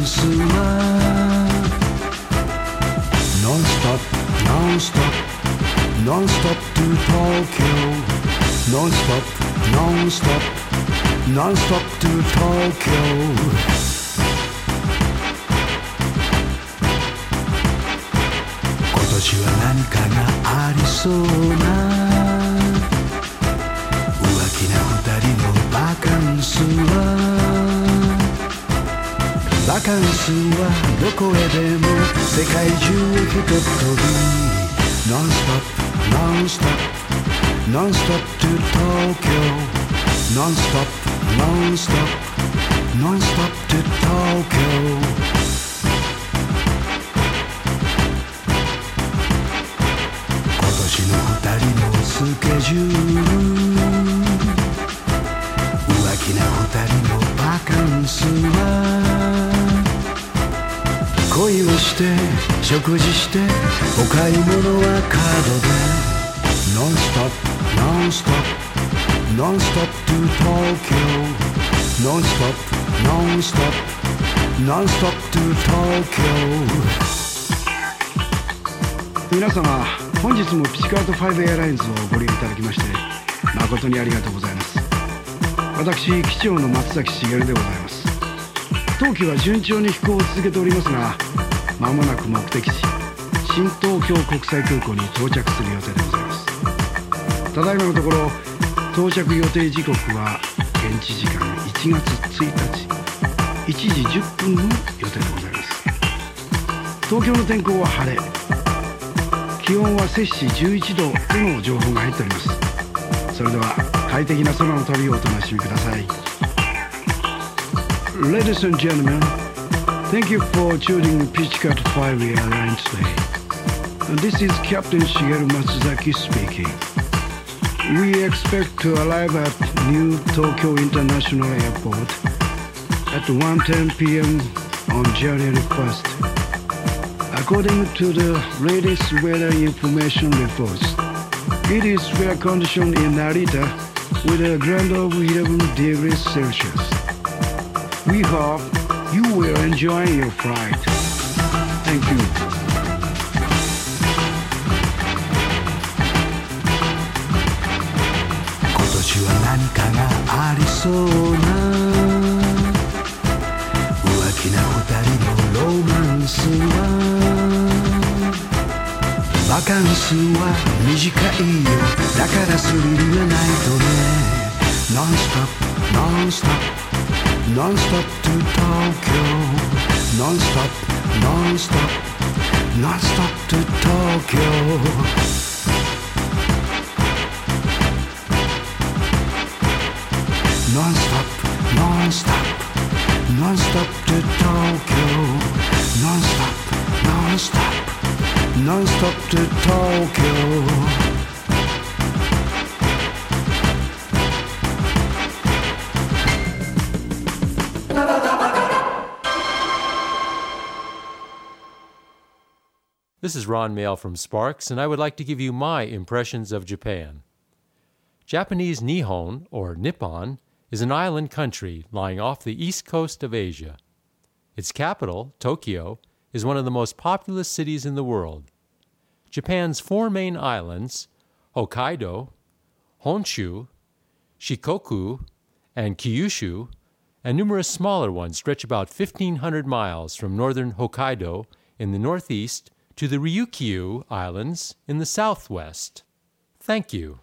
ンスはノンストップノンストップノンストップ to Tokyo ノンストップノンストップノンストップ to Tokyo今年は何かがありそうな浮気な二人のバカンスはどこへでも世界中へひととびノンストップノンストップノンストップ to Tokyo ノンストップノンストップノンストップ to Tokyo今年の二人のスケジュール浮気な二人のバカンスは恋をして食事してお買い物はカードでノンストップノンストップノンストップ to Tokyo ノンストップノンストップノンストップ to Tokyo 皆様本日もピチカート5エアラインズをご利用いただきまして誠にありがとうございます。私機長の松崎しげるでございます。当機は順調に飛行を続けておりますが間もなく目的地新東京国際空港に到着する予定でございます。ただいまのところ到着予定時刻は現地時間1月1日1時10分の予定でございます。東京の天候は晴れ気温は摂氏11度との情報が入っております。それでは快適な空の旅をお楽しみください。 Ladies and gentlemen, thank you for choosing Pitchcat 5 Airlines today. This is Captain Shigeru Matsuzaki speaking. We expect to arrive at New Tokyo International Airport at 1:10 p.m. on January 1st. According to the latest weather information reports, it is fair condition in Narita with a grand of 11 degrees Celsius. We hope you will enjoy your flight. Thank you. 今年は何かがありそうな浮気な二人のロマンスはバカンスは短いよだからスリルがないとねノンストップノンストップノンストップ to Tokyo ノンストップノンストップノンストップ to Tokyo ノンストップノンストップノンストップ to Tokyo ノンストップノンストップNon-stop to Tokyo This is Ron Mail from Sparks, and I would like to give you my impressions of Japan. Japanese Nihon, or Nippon, is an island country lying off the east coast of Asia. Its capital, Tokyo, is one of the most populous cities in the world. Japan's four main islands, Hokkaido, Honshu, Shikoku, and Kyushu, and numerous smaller ones stretch about 1,500 miles from northern Hokkaido in the northeast to the Ryukyu Islands in the southwest. Thank you.